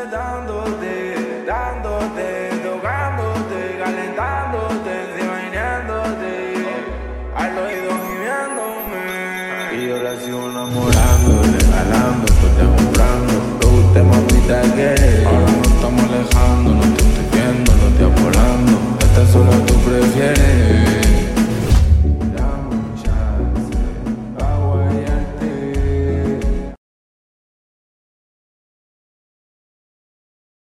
dándote, tocándote, calentándote, imaginándote, al oído gimiéndome. Y yo la sigo enamorando, regalando, pues te comprando. Lo que usted mamita quiere.